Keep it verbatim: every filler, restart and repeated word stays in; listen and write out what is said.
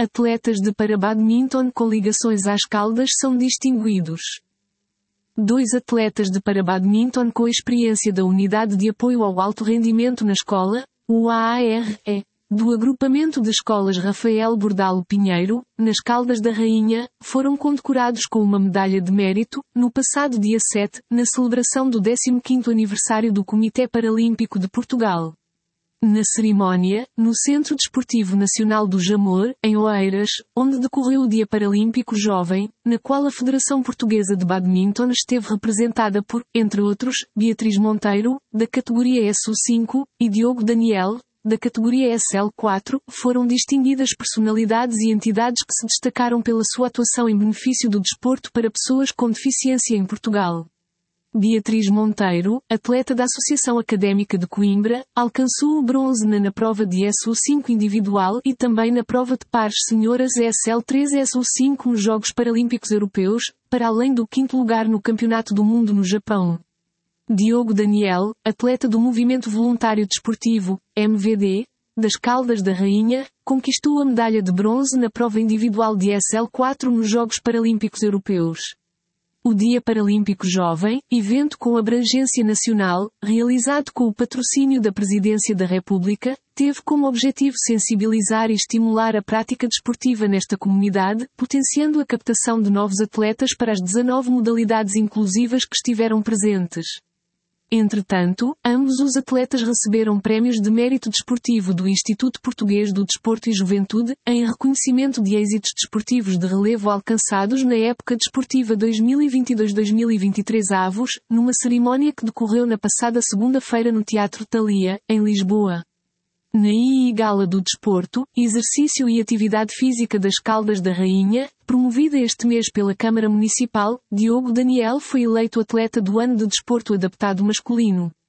atletas de para badminton com ligações às Caldas são distinguidos. Dois atletas de para badminton com experiência da Unidade de Apoio ao Alto Rendimento na Escola, U A A R E, do Agrupamento de Escolas Rafael Bordalo Pinheiro, nas Caldas da Rainha, foram condecorados com uma medalha de mérito, no passado dia sete, na celebração do décimo quinto aniversário do Comitê Paralímpico de Portugal. Na cerimónia, no Centro Desportivo Nacional do Jamor, em Oeiras, onde decorreu o Dia Paralímpico Jovem, na qual a Federação Portuguesa de Badminton esteve representada por, entre outros, Beatriz Monteiro, da categoria S U cinco, e Diogo Daniel, da categoria S L quatro, foram distinguidas personalidades e entidades que se destacaram pela sua atuação em benefício do desporto para pessoas com deficiência em Portugal. Beatriz Monteiro, atleta da Associação Académica de Coimbra, alcançou o bronze na, na prova de S U cinco individual e também na prova de pares senhoras S L três S U cinco nos Jogos Paralímpicos Europeus, para além do quinto lugar no Campeonato do Mundo no Japão. Diogo Daniel, atleta do Movimento Voluntário Desportivo, M V D, das Caldas da Rainha, conquistou a medalha de bronze na prova individual de S L quatro nos Jogos Paralímpicos Europeus. O Dia Paralímpico Jovem, evento com abrangência nacional, realizado com o patrocínio da Presidência da República, teve como objetivo sensibilizar e estimular a prática desportiva nesta comunidade, potenciando a captação de novos atletas para as dezanove modalidades inclusivas que estiveram presentes. Entretanto, ambos os atletas receberam prémios de mérito desportivo do Instituto Português do Desporto e Juventude, em reconhecimento de êxitos desportivos de relevo alcançados na época desportiva dois mil e vinte e dois a dois mil e vinte e três avos, numa cerimónia que decorreu na passada segunda-feira no Teatro Thalia, em Lisboa. Na I I Gala do Desporto, Exercício e Atividade Física das Caldas da Rainha, promovida este mês pela Câmara Municipal, Diogo Daniel foi eleito Atleta do Ano de Desporto Adaptado Masculino.